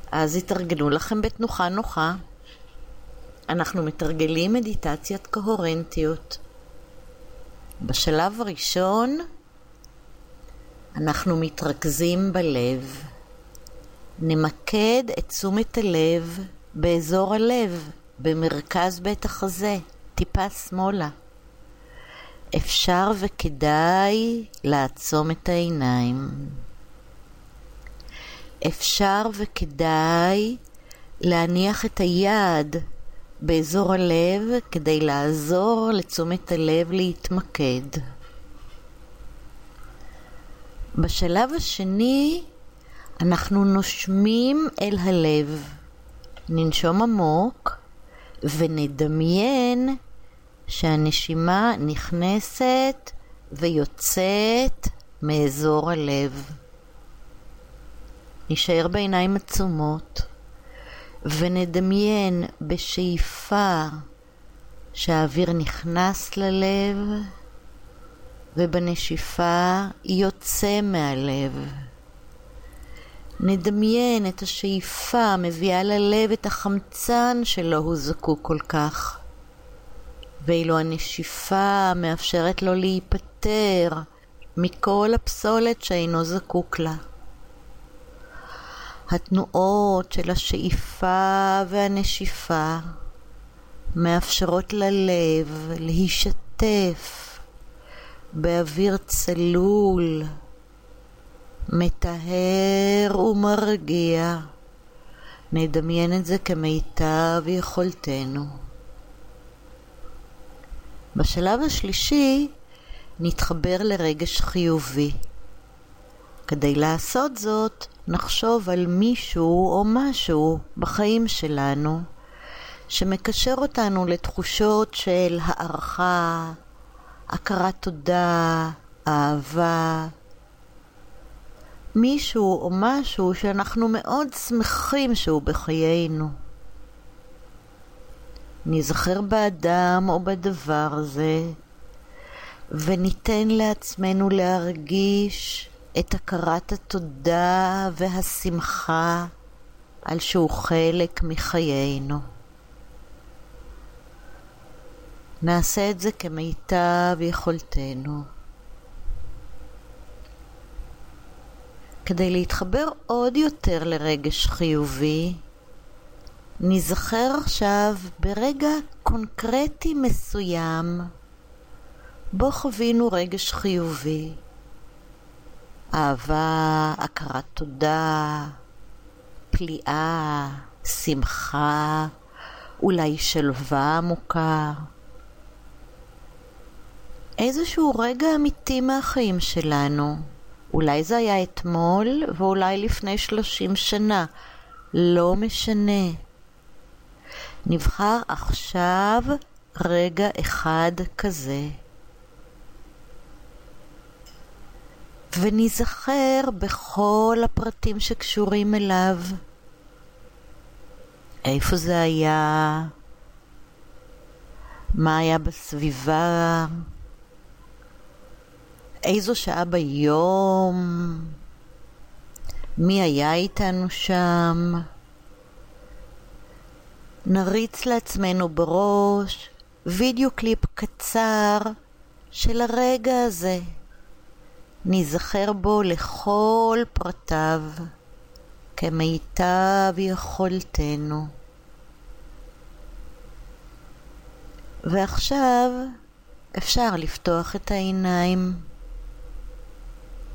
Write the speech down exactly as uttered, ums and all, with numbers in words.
אז התארגנו לכם בתנוחה נוחה. אנחנו מתרגלים מדיטציית קוהרנטיות. בשלב הראשון אנחנו מתרכזים בלב. נמקד את תשומת הלב באזור הלב, במרכז בית החזה, טיפה שמאלה. אפשר וכדאי לעצום את העיניים. אפשר וכדאי להניח את היד באזור הלב כדי לעזור לתשומת הלב להתמקד. בשלב השני אנחנו נושמים אל הלב. ננשום עמוק ונדמיין שהנשימה נכנסת ויוצאת מאזור הלב. נשאר בעיניים עצומות ונדמיין בשאיפה שהאוויר נכנס ללב ובנשיפה יוצא מהלב. נדמיין את השאיפה מביאה ללב את החמצן שלו הוא זקוק כל כך, ואילו הנשיפה מאפשרת לו להיפטר מכל הפסולת שאינו זקוק לה. התנועות של השאיפה והנשיפה מאפשרות ללב להשתף באוויר צלול, מטהר ומרגיע. נדמיין את זה כמיטב יכולתנו. בשלב השלישי נתחבר לרגש חיובי. כדי לעשות זאת נחשוב על מישהו או משהו בחיים שלנו שמקשר אותנו לתחושות של הערכה, הכרת תודה, אהבה. מישהו או משהו שאנחנו מאוד שמחים שהוא בחיינו. נזכר באדם או בדבר הזה וניתן לעצמנו להרגיש את הכרת התודה והשמחה על שהוא חלק מחיינו. נעשה את זה כמיטב יכולתנו. כדי להתחבר עוד יותר לרגש חיובי, נזכר עכשיו ברגע קונקרטי מסוים בו חווינו רגש חיובי. אהבה, הכרת תודה, פליאה, שמחה, אולי שלווה עמוקה. איזשהו רגע אמיתי מהחיים שלנו. אולי זה היה אתמול ואולי לפני שלושים שנה. לא משנה. נבחר עכשיו רגע אחד כזה. ונזכר בכל הפרטים שקשורים אליו. איפה זה היה? מה היה בסביבה? איזו שעה ביום? מי היה איתנו שם? נריץ לעצמנו בראש וידאו קליפ קצר של הרגע הזה. נזכר בו לכל פרטיו כמיטב יכולתנו. ועכשיו אפשר לפתוח את העיניים.